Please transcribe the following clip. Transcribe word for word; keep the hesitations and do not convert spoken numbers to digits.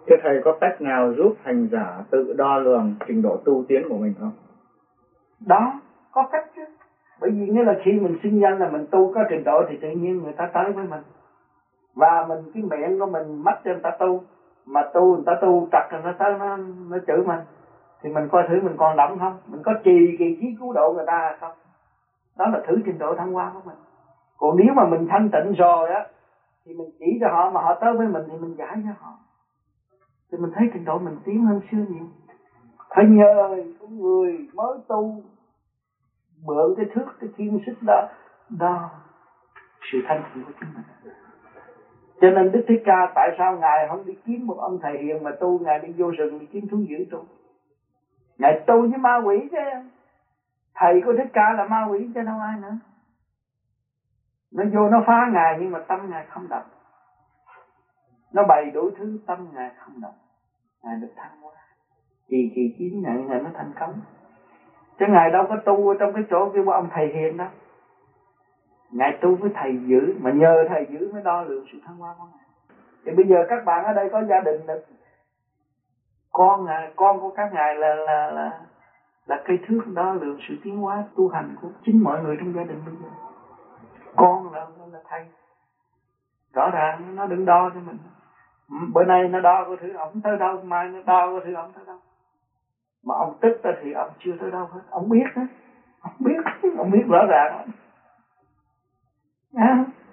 Thế thầy có cách nào giúp hành giả tự đo lường trình độ tu tiến của mình không? Đó, có cách chứ. Bởi vì nghĩa là khi mình sinh danh là mình tu có trình độ thì tự nhiên người ta tới với mình. Và mình cái miệng của mình mắt cho người ta tu, mà tu người ta tu trật rồi nó tới nó, nó chửi mình, thì mình coi thử mình còn động không, mình có trì kỳ chí cứu độ người ta hay không. Đó là thử trình độ thăng hoa của mình. Còn nếu mà mình thanh tịnh rồi á thì mình chỉ cho họ mà họ tới với mình thì mình giải cho họ, thì mình thấy trình độ mình tiến hơn xưa nhiều. Phải nhờ con người mới tu mượn cái thước cái kim xích đó đo sự thanh tịnh của chúng mình. Cho nên Đức Thích Ca tại sao ngài không đi kiếm một ông thầy hiền mà tu, ngài đi vô rừng đi kiếm thú dữ tu. Ngài tu với ma quỷ chứ, thầy của Thích Ca là ma quỷ chứ đâu ai nữa. Nó vô nó phá ngài nhưng mà tâm ngài không động, nó bày đủ thứ tâm ngài không động, ngài được thăng hoa. Kỳ kỳ chín ngài ngài mới thành công. Chứ ngài đâu có tu ở trong cái chỗ kêu ông thầy hiền đâu. Ngài tu với thầy dữ, mà nhờ thầy dữ mới đo lường sự thăng hoa của ngài. Thì bây giờ các bạn ở đây có gia đình được, con ngài, con của các ngài là là là là cây thước đo lường sự tiến hóa tu hành của chính mọi người trong gia đình bây giờ. Con là là thầy, rõ ràng nó đừng đo cho mình. Bữa nay nó đo có thứ ổng tới đâu, mai nó đo có thứ ổng tới đâu. Mà ông tức ra thì ông chưa tới đâu hết, ông biết đó, ông biết, ông biết rõ ràng. À,